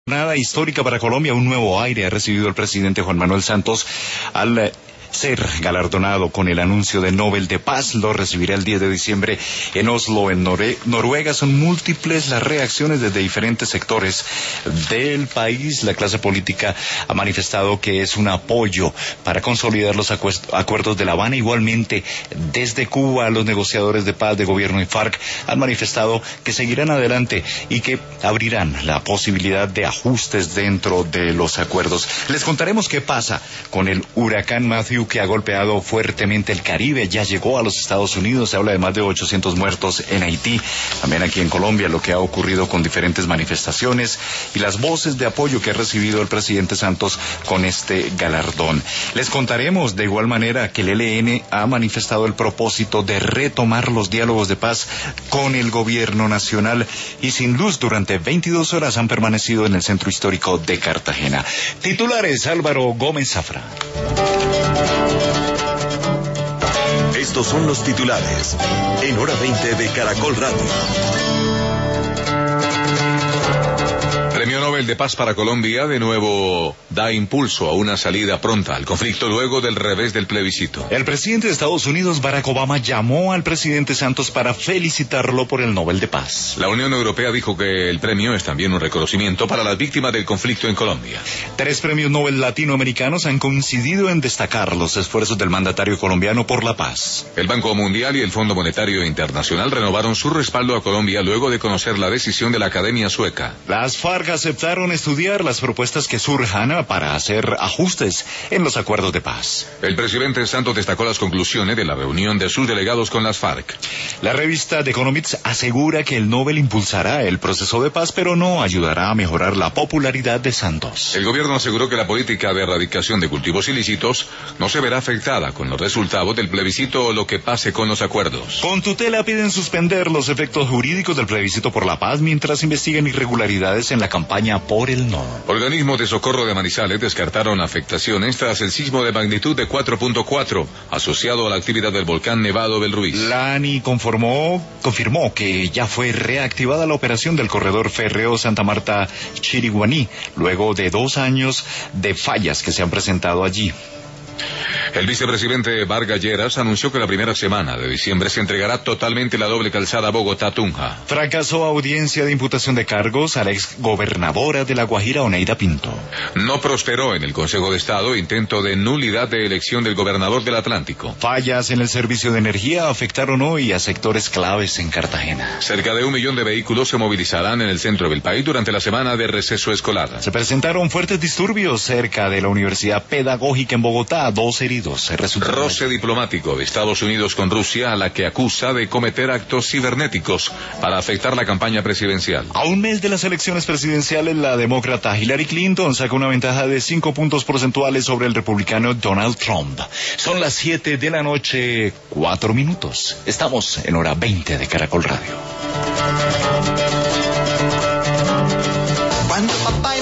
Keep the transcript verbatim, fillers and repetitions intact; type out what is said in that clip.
Nada histórica para Colombia, un nuevo aire ha recibido el presidente Juan Manuel Santos al eh, ser galardonado con el anuncio del Nobel de Paz. Lo recibirá el diez de diciembre en Oslo, en Nore- Noruega. Son múltiples las reacciones desde diferentes sectores del país. La clase política ha manifestado que es un apoyo para consolidar los acuest- acuerdos de La Habana. Igualmente, desde Cuba, los negociadores de paz de gobierno y FARC han manifestado que seguirán adelante y que abrirán la posibilidad de ajustes dentro de los acuerdos. Les contaremos qué pasa con el huracán Matthew, que ha golpeado fuertemente el Caribe. Ya llegó a los Estados Unidos. Se habla de más de ochocientos muertos en Haití. También aquí en Colombia, lo que ha ocurrido con diferentes manifestaciones y las voces de apoyo que ha recibido el presidente Santos con este galardón. Les contaremos de igual manera que el E L N ha manifestado el propósito de retomar los diálogos de paz con el gobierno nacional, y sin luz durante veintidós horas han permanecido en el centro histórico de Cartagena. Titulares: Álvaro Gómez Zafra. Estos son los titulares en Hora veinte de Caracol Radio. Premio Nobel de Paz para Colombia de nuevo da impulso a una salida pronta al conflicto luego del revés del plebiscito. El presidente de Estados Unidos, Barack Obama, llamó al presidente Santos para felicitarlo por el Nobel de Paz. La Unión Europea dijo que el premio es también un reconocimiento para las víctimas del conflicto en Colombia. Tres premios Nobel latinoamericanos han coincidido en destacar los esfuerzos del mandatario colombiano por la paz. El Banco Mundial y el Fondo Monetario Internacional renovaron su respaldo a Colombia luego de conocer la decisión de la Academia Sueca. Las FARC aceptaron estudiar las propuestas que surjan para hacer ajustes en los acuerdos de paz. El presidente Santos destacó las conclusiones de la reunión de sus delegados con las FARC. La revista The Economist asegura que el Nobel impulsará el proceso de paz, pero no ayudará a mejorar la popularidad de Santos. El gobierno aseguró que la política de erradicación de cultivos ilícitos no se verá afectada con los resultados del plebiscito o lo que pase con los acuerdos. Con tutela piden suspender los efectos jurídicos del plebiscito por la paz mientras investigan irregularidades en la campaña por el no. Organismos de socorro de Manizales descartaron afectaciones tras el sismo de magnitud de cuatro punto cuatro asociado a la actividad del volcán Nevado del Ruiz. La ANI conformó, confirmó que ya fue reactivada la operación del corredor férreo Santa Marta-Chiriguaní, luego de dos años de fallas que se han presentado allí. El vicepresidente Vargas Lleras anunció que la primera semana de diciembre se entregará totalmente la doble calzada Bogotá-Tunja. Fracasó audiencia de imputación de cargos a la exgobernadora de La Guajira, Oneida Pinto. No prosperó en el Consejo de Estado intento de nulidad de elección del gobernador del Atlántico. Fallas en el servicio de energía afectaron hoy a sectores claves en Cartagena. Cerca de un millón de vehículos se movilizarán en el centro del país durante la semana de receso escolar. Se presentaron fuertes disturbios cerca de la Universidad Pedagógica en Bogotá, dos heridos. Roce diplomático de Estados Unidos con Rusia, a la que acusa de cometer actos cibernéticos para afectar la campaña presidencial. A un mes de las elecciones presidenciales, la demócrata Hillary Clinton saca una ventaja de cinco puntos porcentuales sobre el republicano Donald Trump. Son las siete de la noche, cuatro minutos. Estamos en Hora veinte de Caracol Radio.